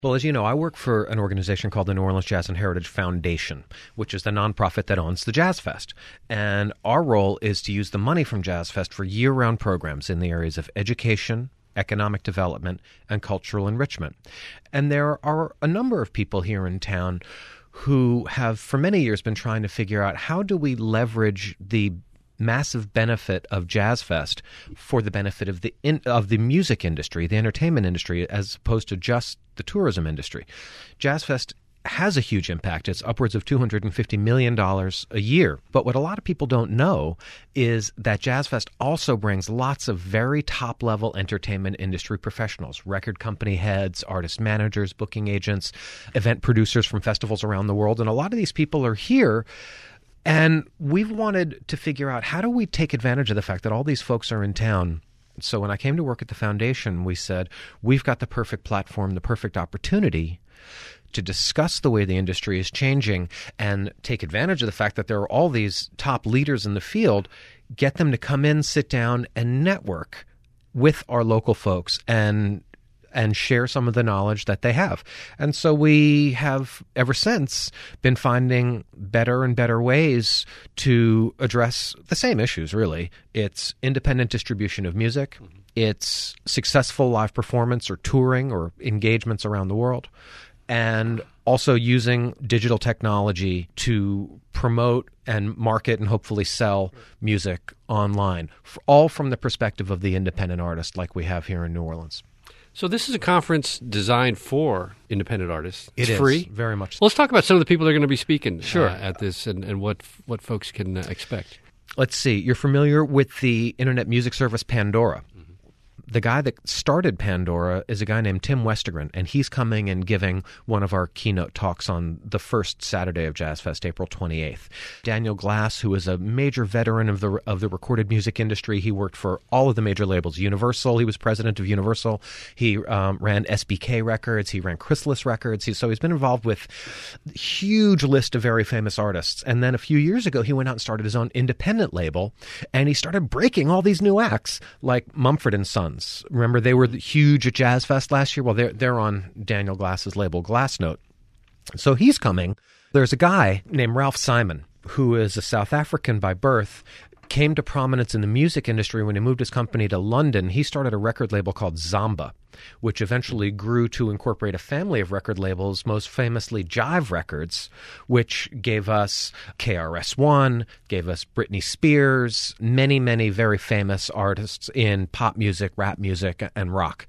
Well, as you know, I work for an organization called the New Orleans Jazz and Heritage Foundation, which is the nonprofit that owns the Jazz Fest. And our role is to use the money from Jazz Fest for year-round programs in the areas of education, economic development, and cultural enrichment. And there are a number of people here in town who have for many years been trying to figure out how do we leverage the massive benefit of Jazz Fest for the benefit of the music industry, the entertainment industry, as opposed to just the tourism industry. Jazz Fest has a huge impact. It's upwards of $250 million a year. But what a lot of people don't know is that Jazz Fest also brings lots of very top-level entertainment industry professionals, record company heads, artist managers, booking agents, event producers from festivals around the world. And a lot of these people are here. And we've wanted to figure out how do we take advantage of the fact that all these folks are in town. So when I came to work at the foundation, we said, we've got the perfect platform, the perfect opportunity to discuss the way the industry is changing and take advantage of the fact that there are all these top leaders in the field, get them to come in, sit down, and network with our local folks and share some of the knowledge that they have. And so we have, ever since, been finding better and better ways to address the same issues, really. It's independent distribution of music. It's successful live performance or touring or engagements around the world. And also using digital technology to promote and market and hopefully sell music online, all from the perspective of the independent artist like we have here in New Orleans. So this is a conference designed for independent artists. It's free? Very much. Well, let's talk about some of the people that are going to be speaking Sure. At this and what folks can expect. Let's see. You're familiar with the internet music service Pandora. The guy that started Pandora is a guy named Tim Westergren, and he's coming and giving one of our keynote talks on the first Saturday of Jazz Fest, April 28th. Daniel Glass, who is a major veteran of the recorded music industry, he worked for all of the major labels. Universal, he was president of Universal. He ran SBK Records. He ran Chrysalis Records. So he's been involved with a huge list of very famous artists. And then a few years ago, he went out and started his own independent label, and he started breaking all these new acts like Mumford & Sons. Remember, they were huge at Jazz Fest last year? Well, they're on Daniel Glass's label, Glassnote. So he's coming. There's a guy named Ralph Simon, who is a South African by birth, came to prominence in the music industry when he moved his company to London. He started a record label called Zamba, which eventually grew to incorporate a family of record labels, most famously Jive Records, which gave us KRS-One, gave us Britney Spears, many, many very famous artists in pop music, rap music, and rock.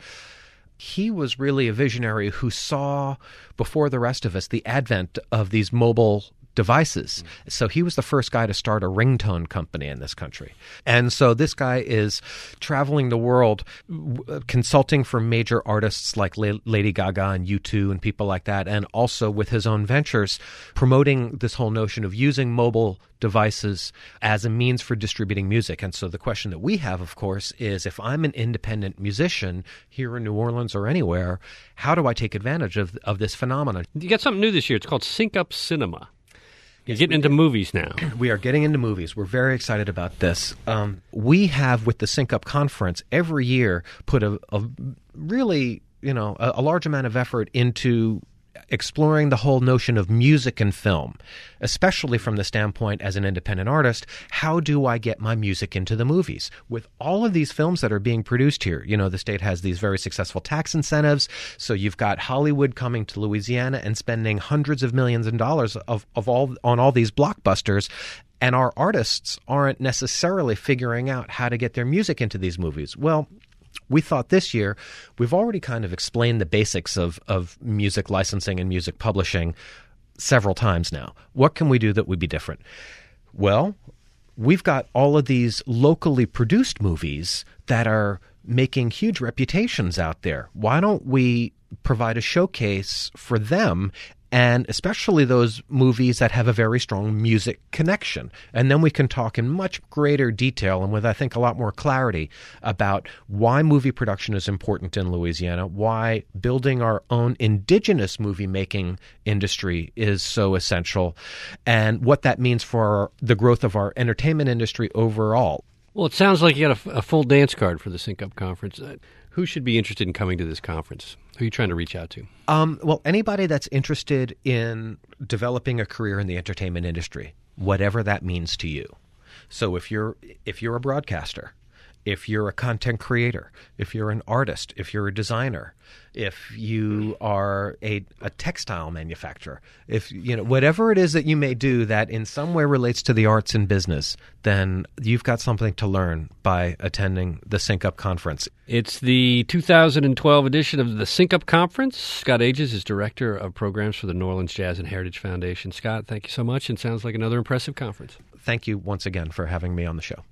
He was really a visionary who saw, before the rest of us, the advent of these mobile devices. So he was the first guy to start a ringtone company in this country. And so this guy is traveling the world consulting for major artists like Lady Gaga and U2 and people like that, and also with his own ventures promoting this whole notion of using mobile devices as a means for distributing music. And so the question that we have, of course, is if I'm an independent musician here in New Orleans or anywhere, how do I take advantage of this phenomenon? You got something new this year. It's called Sync Up Cinema. You're getting into movies now. We are getting into movies. We're very excited about this. We have, with the Sync Up Conference, every year put a really, a large amount of effort into exploring the whole notion of music and film, especially from the standpoint as an independent artist. How do I get my music into the movies? With all of these films that are being produced here, the state has these very successful tax incentives. So you've got Hollywood coming to Louisiana and spending hundreds of millions of dollars on all these blockbusters. And our artists aren't necessarily figuring out how to get their music into these movies. Well, we thought this year, we've already kind of explained the basics of music licensing and music publishing several times now. What can we do that would be different? Well, we've got all of these locally produced movies that are making huge reputations out there. Why don't we provide a showcase for them, and especially those movies that have a very strong music connection? And then we can talk in much greater detail and with, I think, a lot more clarity about why movie production is important in Louisiana, why building our own indigenous movie-making industry is so essential, and what that means for the growth of our entertainment industry overall. Well, it sounds like you got a full dance card for the Sync Up Conference. Who should be interested in coming to this conference? Who are you trying to reach out to? Well, anybody that's interested in developing a career in the entertainment industry, whatever that means to you. So if you're a broadcaster, if you're a content creator, if you're an artist, if you're a designer, if you are a textile manufacturer, if whatever it is that you may do that in some way relates to the arts and business, then you've got something to learn by attending the Sync Up Conference. It's the 2012 edition of the Sync Up Conference. Scott Ages is Director of Programs for the New Orleans Jazz and Heritage Foundation. Scott, thank you so much, and sounds like another impressive conference. Thank you once again for having me on the show.